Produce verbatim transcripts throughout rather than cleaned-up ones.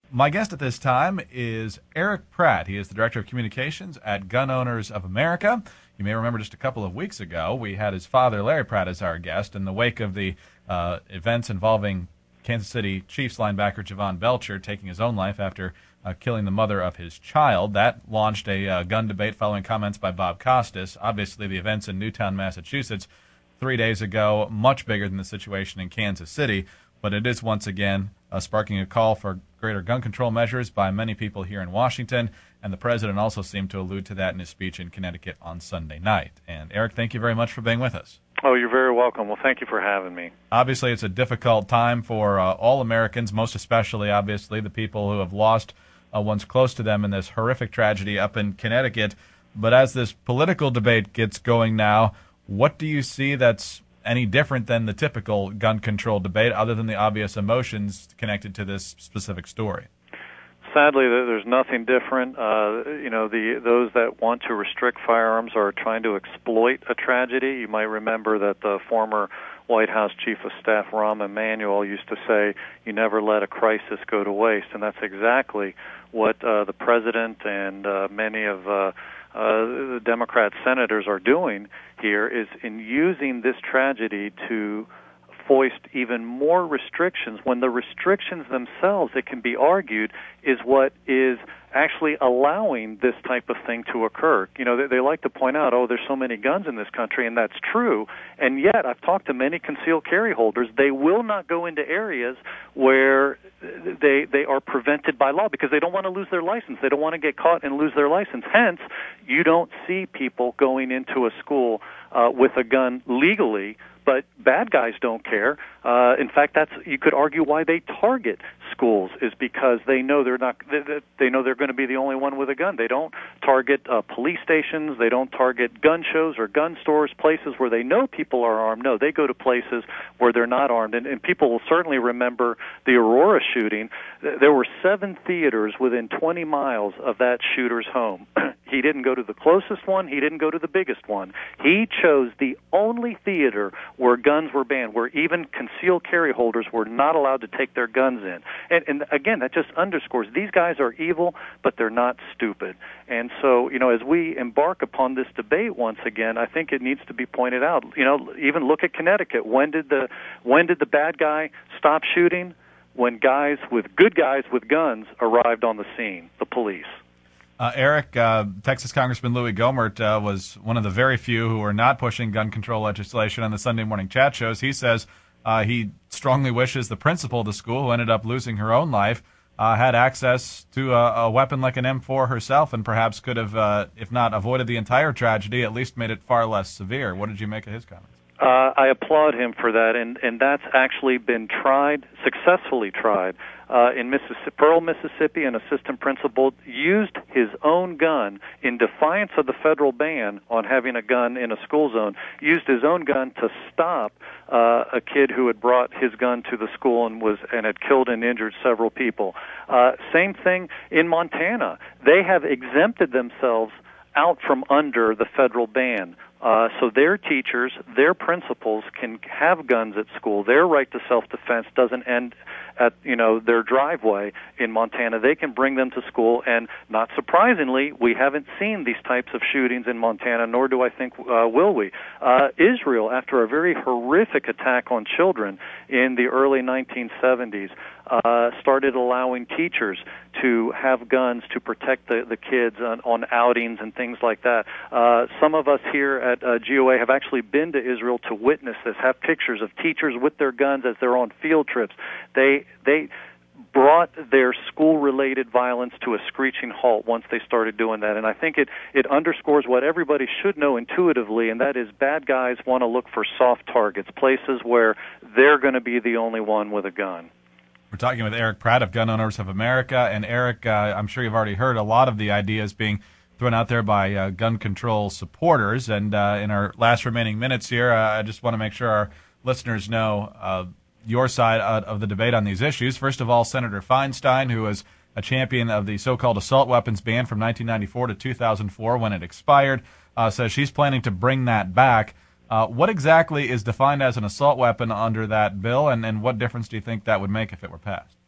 My guest at this time is Eric Pratt. He is the Director of Communications at Gun Owners of America. You may remember just a couple of weeks ago, we had his father, Larry Pratt, as our guest in the wake of the uh, events involving Kansas City Chiefs linebacker Javon Belcher taking his own life after uh, killing the mother of his child. That launched a uh, gun debate following comments by Bob Costas. Obviously, the events in Newtown, Massachusetts, three days ago, much bigger than the situation in Kansas City, but it is once again uh, sparking a call for greater gun control measures by many people here in Washington, and the president also seemed to allude to that in his speech in Connecticut on Sunday night. And Eric, thank you very much for being with us. Oh, you're very welcome. Well, thank you for having me. Obviously, it's a difficult time for uh, all Americans, most especially, obviously, the people who have lost uh, ones close to them in this horrific tragedy up in Connecticut. But as this political debate gets going now, what do you see that's any different than the typical gun control debate, other than the obvious emotions connected to this specific story? Sadly, there's nothing different. Uh, you know, the those that want to restrict firearms are trying to exploit a tragedy. You might remember that the former White House Chief of Staff Rahm Emanuel used to say, "You never let a crisis go to waste," and that's exactly what uh, the president and uh, many of uh, uh, the Democrat senators are doing here, is in using this tragedy to foist even more restrictions, when the restrictions themselves, it can be argued, is what is actually allowing this type of thing to occur. You know, they, they like to point out, oh, there's so many guns in this country, and that's true, and yet I've talked to many concealed carry holders. They will not go into areas where they they are prevented by law because they don't want to lose their license. They don't want to get caught and lose their license. Hence, you don't see people going into a school uh, with a gun legally, but bad guys don't care. Uh, in fact, that's, you could argue, why they target schools, is because they know they're not. They, they know they're going to be the only one with a gun. They don't target uh, police stations. They don't target gun shows or gun stores, places where they know people are armed. No, they go to places where they're not armed. And, and people will certainly remember the Aurora shooting. There were seven theaters within twenty miles of that shooter's home. He didn't go to the closest one. He didn't go to the biggest one. He chose the only theater where guns were banned, where even concealed carry holders were not allowed to take their guns in. And, and again, that just underscores these guys are evil, but they're not stupid. And so, you know, as we embark upon this debate once again, I think it needs to be pointed out. You know, even look at Connecticut. When did the when did the bad guy stop shooting? When guys with good guys with guns arrived on the scene, the police. Uh, Eric, uh, Texas Congressman Louis Gohmert uh, was one of the very few who were not pushing gun control legislation on the Sunday morning chat shows. He says uh, he strongly wishes the principal of the school, who ended up losing her own life, uh, had access to a, a weapon like an M four herself, and perhaps could have, uh, if not avoided the entire tragedy, at least made it far less severe. What did you make of his comments? Uh, I applaud him for that, and, and that's actually been tried, successfully tried. Uh, in Mississippi, Pearl, Mississippi, an assistant principal used his own gun in defiance of the federal ban on having a gun in a school zone, used his own gun to stop uh, a kid who had brought his gun to the school and was and had killed and injured several people. Uh, same thing in Montana. They have exempted themselves out from under the federal ban. Uh, so their teachers, their principals can have guns at school. Their right to self-defense doesn't end at, you know, their driveway in Montana. They can bring them to school, and not surprisingly, we haven't seen these types of shootings in Montana, nor do I think uh, will we. Uh, Israel, after a very horrific attack on children in the early nineteen seventies, uh, started allowing teachers to have guns to protect the, the kids on, on outings and things like that. Uh, some of us here at uh, G O A have actually been to Israel to witness this, have pictures of teachers with their guns as they're on field trips. They they brought their school-related violence to a screeching halt once they started doing that. And I think it, it underscores what everybody should know intuitively, and that is bad guys want to look for soft targets, places where they're going to be the only one with a gun. We're talking with Eric Pratt of Gun Owners of America. And Eric, uh, I'm sure you've already heard a lot of the ideas being thrown out there by uh, gun control supporters. And uh, in our last remaining minutes here, uh, I just want to make sure our listeners know uh, your side of the debate on these issues. First of all, Senator Feinstein, who was a champion of the so-called assault weapons ban from nineteen ninety-four to two thousand four when it expired, uh, says she's planning to bring that back. Uh, what exactly is defined as an assault weapon under that bill, and, and what difference do you think that would make if it were passed?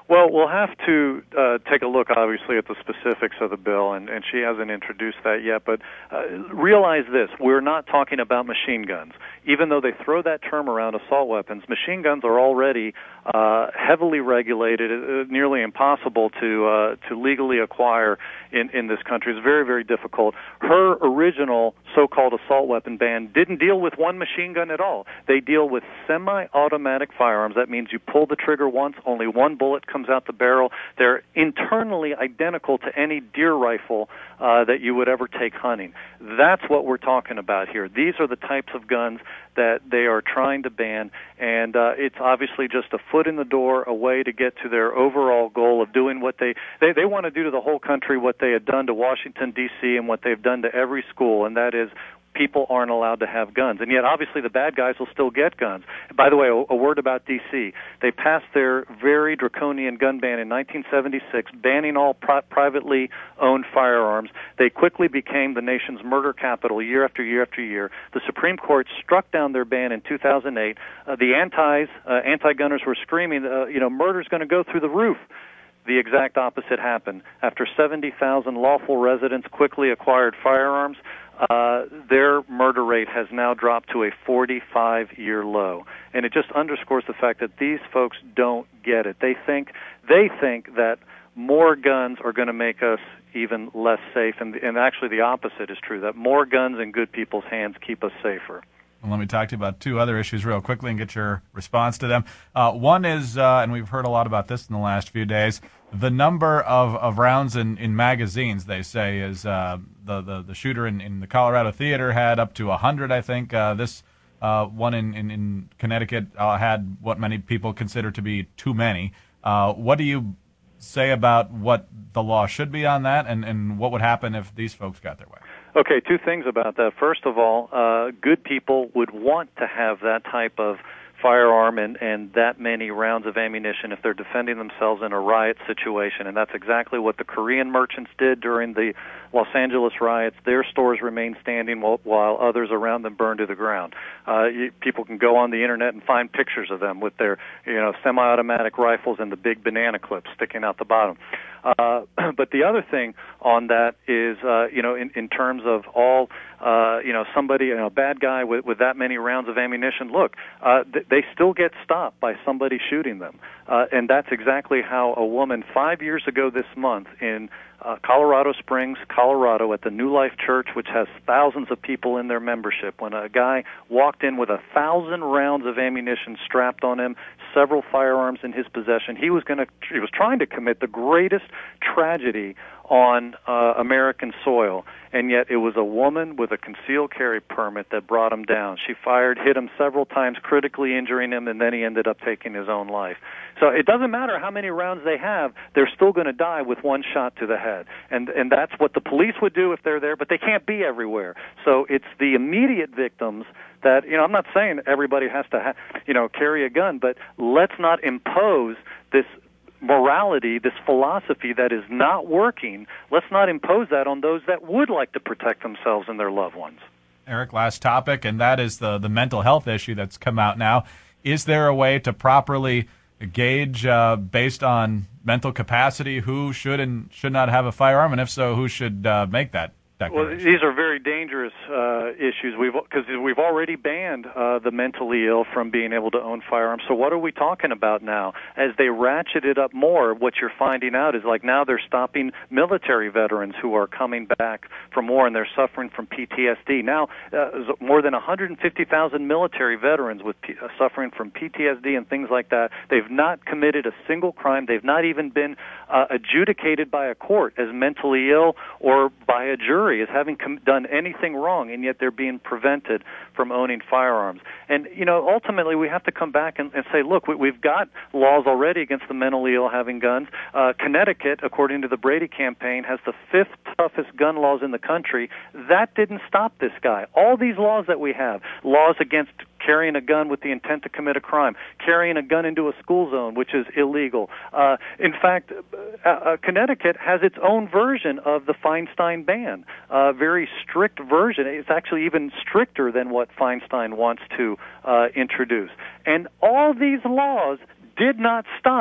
Well, we'll have to uh, take a look, obviously, at the specifics of the bill, and, and she hasn't introduced that yet. But uh, realize this, we're not talking about machine guns. Even though they throw that term around, assault weapons, machine guns are already uh, heavily regulated, uh, nearly impossible to uh, to legally acquire in, in this country. It's very, very difficult. Her original so-called assault weapon ban didn't deal with one machine gun at all. They deal with semi-automatic firearms. That means you pull the trigger once, only one bullet comes out the barrel. They're internally identical to any deer rifle uh, that you would ever take hunting. That's what we're talking about here. These are the types of guns that they are trying to ban, and uh, it's obviously just a foot in the door, a way to get to their overall goal of doing what they, they, they want to do to the whole country what they had done to Washington, D C, and what they've done to every school, and that is people aren't allowed to have guns. And yet, obviously, the bad guys will still get guns. By the way, a, a word about D C. They passed their very draconian gun ban in nineteen seventy-six, banning all pri- privately owned firearms. They quickly became the nation's murder capital year after year after year. The Supreme Court struck down their ban in two thousand eight. Uh, the antis, uh, anti-gunners were screaming, uh, you know, murder's going to go through the roof. The exact opposite happened. After seventy thousand lawful residents quickly acquired firearms, Uh, their murder rate has now dropped to a forty-five-year low, and it just underscores the fact that these folks don't get it. They think they think that more guns are going to make us even less safe, and, and actually the opposite is true. That more guns in good people's hands keep us safer. Well, let me talk to you about two other issues real quickly and get your response to them. Uh, one is, uh, and we've heard a lot about this in the last few days, the number of, of rounds in, in magazines, they say, is uh, the, the, the shooter in, in the Colorado Theater had up to one hundred, I think. Uh, this uh, one in, in, in Connecticut uh, had what many people consider to be too many. Uh, what do you say about what the law should be on that, and, and what would happen if these folks got their way? Okay, two things about that. First of all, uh, good people would want to have that type of firearm and, and that many rounds of ammunition if they're defending themselves in a riot situation, and that's exactly what the Korean merchants did during the Los Angeles riots. Their stores remained standing while, while others around them burned to the ground. Uh, you, people can go on the internet and find pictures of them with their, you know, semi-automatic rifles and the big banana clips sticking out the bottom. Uh, but the other thing on that is, uh, you know, in, in terms of all, uh, you know, somebody, you know, a bad guy with, with that many rounds of ammunition, look, uh, th- they still get stopped by somebody shooting them. Uh, and that's exactly how a woman five years ago this month in uh, Colorado Springs, Colorado, at the New Life Church, which has thousands of people in their membership, when a guy walked in with a thousand rounds of ammunition strapped on him, several firearms in his possession, he was going to, he was trying to commit the greatest tragedy on uh, American soil, and yet it was a woman with a concealed carry permit that brought him down. She fired, hit him several times, critically injuring him, and then he ended up taking his own life. So it doesn't matter how many rounds they have, they're still going to die with one shot to the head. And and that's what the police would do if they're there, but they can't be everywhere. So it's the immediate victims that, you know, I'm not saying everybody has to, ha- you know, carry a gun, but let's not impose this morality, this philosophy that is not working. Let's not impose that on those that would like to protect themselves and their loved ones. Eric, last topic, and that is the, the mental health issue that's come out now. Is there a way to properly gauge, uh, based on mental capacity, who should and should not have a firearm, and if so, who should uh, make that declaration? Well, these are very dangerous uh, issues. We've because we've already banned uh, the mentally ill from being able to own firearms. So what are we talking about now? As they ratchet it up more, what you're finding out is like now they're stopping military veterans who are coming back from war and they're suffering from P T S D. Now, uh, more than one hundred fifty thousand military veterans with P- uh, suffering from P T S D and things like that. They've not committed a single crime. They've not even been uh, adjudicated by a court as mentally ill or by a jury as having com- done anything wrong, and yet they're being prevented from owning firearms. And, you know, ultimately we have to come back and, and say, look, we, we've got laws already against the mentally ill having guns. Uh, Connecticut, according to the Brady campaign, has the fifth toughest gun laws in the country. That didn't stop this guy. All these laws that we have, laws against carrying a gun with the intent to commit a crime, carrying a gun into a school zone, which is illegal. Uh, in fact, uh, uh, Connecticut has its own version of the Feinstein ban, a very strict version. It's actually even stricter than what Feinstein wants to uh, introduce. And all these laws did not stop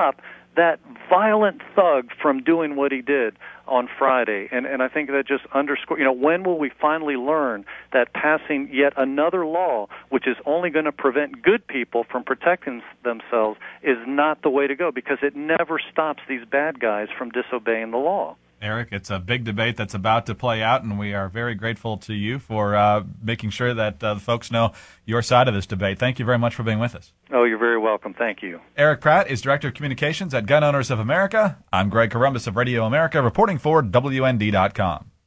that violent thug from doing what he did on Friday. And, and I think that just underscores, you know, when will we finally learn that passing yet another law, which is only going to prevent good people from protecting themselves, is not the way to go, because it never stops these bad guys from disobeying the law. Eric, it's a big debate that's about to play out, and we are very grateful to you for uh, making sure that uh, the folks know your side of this debate. Thank you very much for being with us. Oh, you're very welcome. Thank you. Eric Pratt is Director of Communications at Gun Owners of America. I'm Greg Corombos of Radio America, reporting for W N D dot com.